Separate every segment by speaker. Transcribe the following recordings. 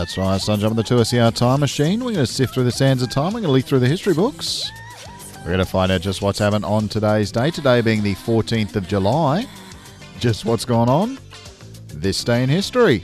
Speaker 1: That's right, son. Jump in the 2SER time machine. We're going to sift through the sands of time. We're going to leaf through the history books. We're going to find out just what's happened on today's day. Today being the 14th of July. Just what's gone on this day in history.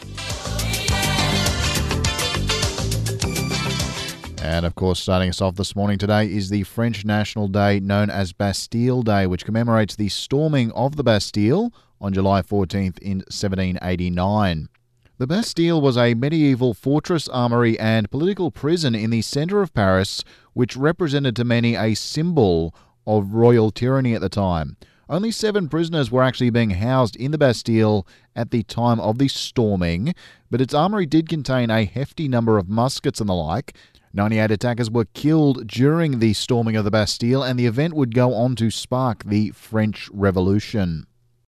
Speaker 1: And of course, starting us off this morning today is the French National Day known as Bastille Day, which commemorates the storming of the Bastille on July 14th in 1789. The Bastille was a medieval fortress, armoury and political prison in the centre of Paris, which represented to many a symbol of royal tyranny at the time. Only 7 prisoners were actually being housed in the Bastille at the time of the storming, but its armoury did contain a hefty number of muskets and the like. 98 attackers were killed during the storming of the Bastille, and the event would go on to spark the French Revolution.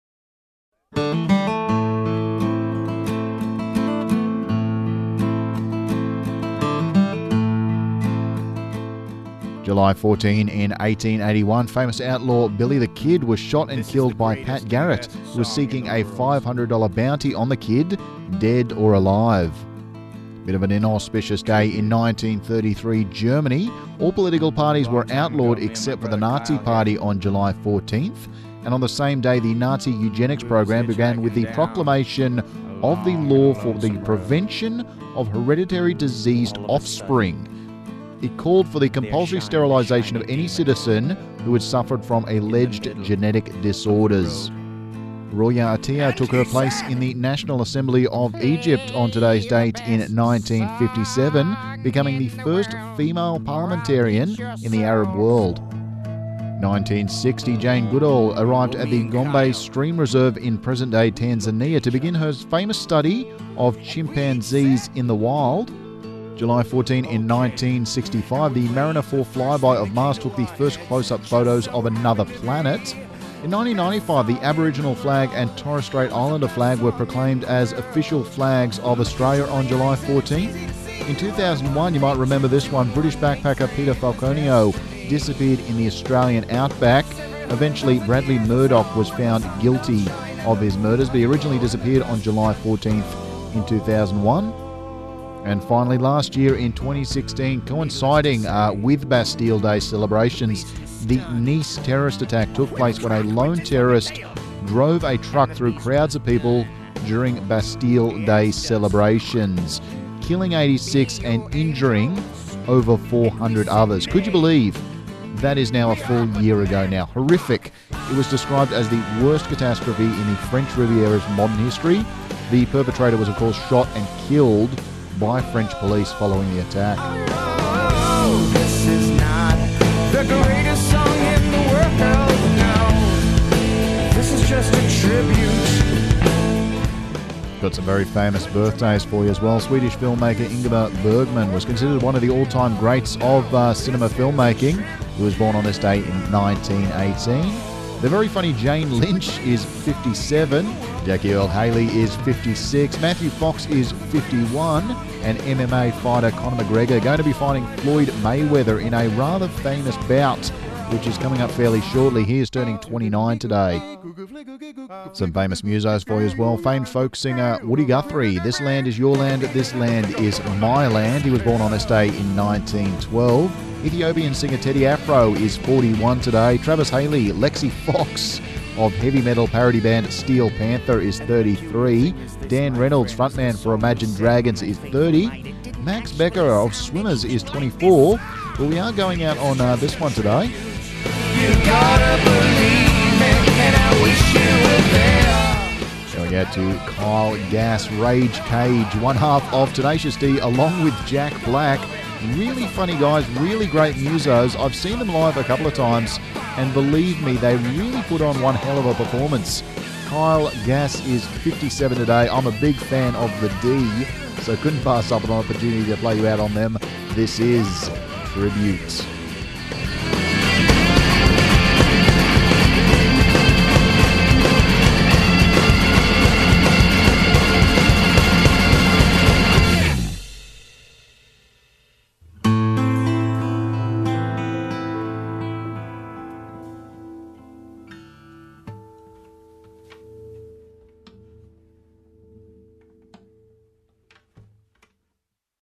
Speaker 1: July 14 in 1881, famous outlaw Billy the Kid was shot and killed by Pat Garrett, who was seeking a $500 bounty on the Kid, dead or alive. Bit of an inauspicious day in 1933 Germany. All political parties were outlawed except for the Nazi Party on July 14th. And on the same day, the Nazi eugenics program began with the proclamation of the law for the prevention of hereditary diseased offspring. It called for the compulsory sterilisation of any citizen who had suffered from alleged genetic disorders. Roya Atia took her place in the National Assembly of Egypt on today's date in 1957, becoming the first female parliamentarian in the Arab world. 1960, Jane Goodall arrived at the Gombe Stream Reserve in present-day Tanzania to begin her famous study of chimpanzees in the wild. July 14 in 1965, the Mariner 4 flyby of Mars took the first close-up photos of another planet. In 1995, the Aboriginal flag and Torres Strait Islander flag were proclaimed as official flags of Australia on July 14. In 2001, you might remember this one, British backpacker Peter Falconio disappeared in the Australian outback. Eventually, Bradley Murdoch was found guilty of his murders, but he originally disappeared on July 14th in 2001. And finally, last year in 2016, coinciding with Bastille Day celebrations, the Nice terrorist attack took place when a lone terrorist drove a truck through crowds of people during Bastille Day celebrations, killing 86 and injuring over 400 others. Could you believe that is now a full year ago now? Horrific. It was described as the worst catastrophe in the French Riviera's modern history. The perpetrator was, of course, shot and killed by French police following the attack.
Speaker 2: Oh, this is not the greatest song in the world, no. This is just a tribute.
Speaker 1: Got some very famous birthdays for you as well. Swedish filmmaker Ingmar Bergman was considered one of the all-time greats of cinema filmmaking. He was born on this day in 1918. The very funny Jane Lynch is 57. Jackie Earle Haley is 56. Matthew Fox is 51. And MMA fighter Conor McGregor going to be fighting Floyd Mayweather in a rather famous bout, which is coming up fairly shortly. He is turning 29 today. Some famous musos for you as well. Famed folk singer Woody Guthrie. This land is your land, this land is my land. He was born on this day in 1912. Ethiopian singer Teddy Afro is 41 today. Travis Haley, Lexi Fox of heavy metal parody band Steel Panther is 33. Dan Reynolds, frontman for Imagine Dragons, is 30. Max Becker of Swimmers is 24. Well, we are going out on this one today.
Speaker 2: You gotta believe it, and I wish you were there.
Speaker 1: Going out to Kyle Gass, Rage Cage, one half of Tenacious D, along with Jack Black. Really funny guys, really great musos. I've seen them live a couple of times, and believe me, they really put on one hell of a performance. Kyle Gass is 57 today. I'm a big fan of the D, so couldn't pass up an opportunity to play you out on them. This is Tribute.